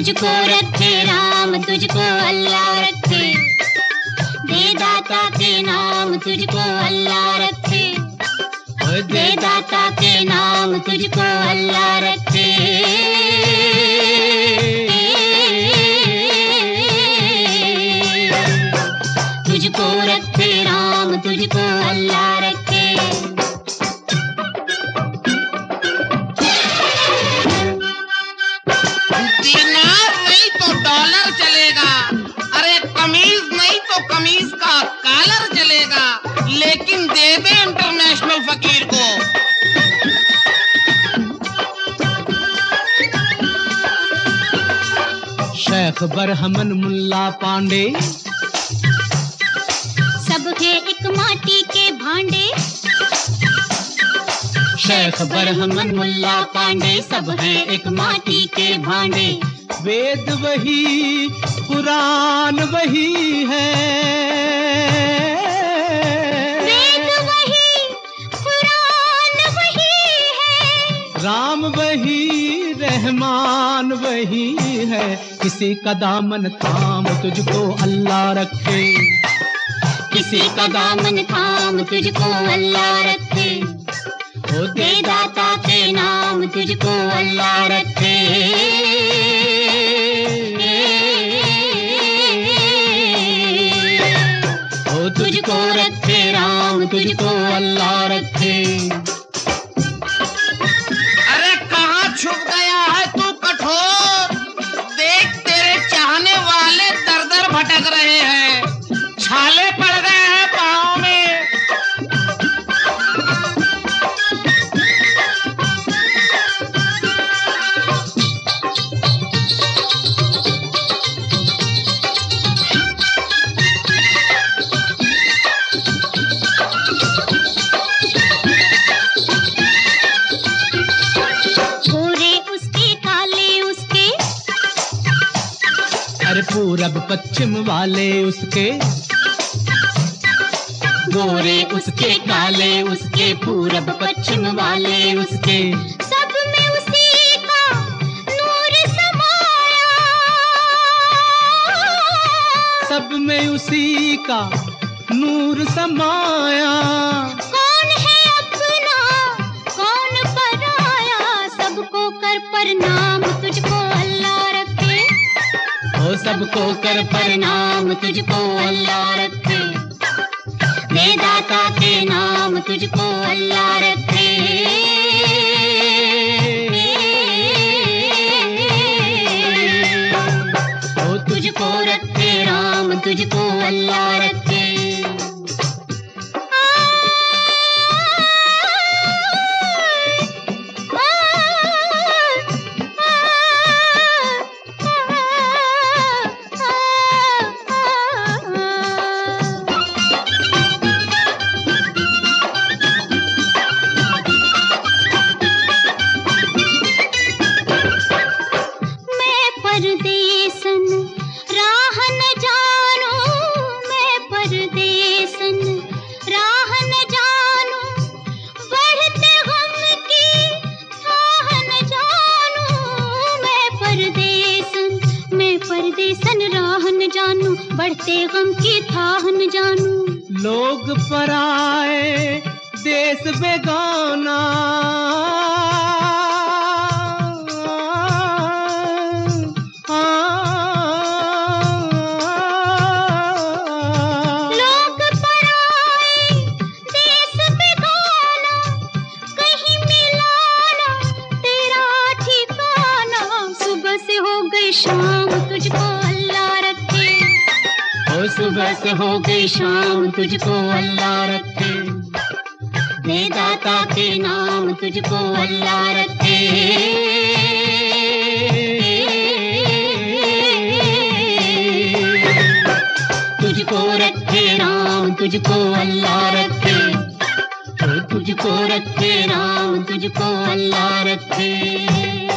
तुझको रखे राम, तुझको अल्लाह रखे। दे दाता के नाम तुझको अल्लाह रखे, दे दाता के नाम तुझको अल्लाह रखे। तुझको रखे राम, तुझको अल्लाह रखे। दिनार नहीं तो डॉलर चलेगा, अरे कमीज नहीं तो कमीज का कॉलर चलेगा, लेकिन दे दे इंटरनेशनल फकीर को। शेख बरहमन मुल्ला पांडे सब है एक माटी के भांडे। शेख बरहमन मुल्ला पांडे सब है एक माटी के भांडे। वेद वही कुरान वही है, वेद वही कुरान वही है, राम वही रहमान वही है। किसी का दामन थाम तुझको अल्लाह रखे, किसी का दामन थाम तुझको अल्लाह रखे। ओ दे दाता के नाम तुझको अल्लाह रखे। ओ तुझको रखे राम, तुझको अल्लाह रखे। अरे कहाँ छुप गया है तू कठोर, देख तेरे चाहने वाले दर दर भटक रहे हैं, छाले पड़ गए हैं पाँव में। गोरे उसके काले उसके, अरे पूरब पश्चिम वाले उसके, गोरे उसके काले उसके, पूरब पश्चिम वाले उसके। सब में उसी का नूर समाया, सब में उसी का नूर समाया। कौन है अपना कौन पराया, सबको कर प्रणाम तुझको अल्लाह रखे। ओ सबको कर प्रणाम तुझको अल्लाह रखे। दे दाता के नाम तुझको अल्लाह रखे। ओ तुझको रखे राम, तुझको अल्लाह रखे। परदेसन राह न जानू, मैं परदेसन राह न जानू, बढ़ते गम की थाह न जानू। मैं परदेसन राह न जानू, बढ़ते गम की थाह न जानू। लोग पराए देश बेगाना, लोग पराए देश बेगाना, कहीं मिलाना तेरा ठिकाना। सुबह से हो गई शाम तुझको अल्लाह रखे, ओ सुबह से हो गई शाम तुझको अल्लाह रखे। दे दाता के नाम तुझको अल्लाह रखे। तुझको रखे राम, तुझको अल्लाह रखे। तुझको रखे राम, तुझको अल्लाह रखे।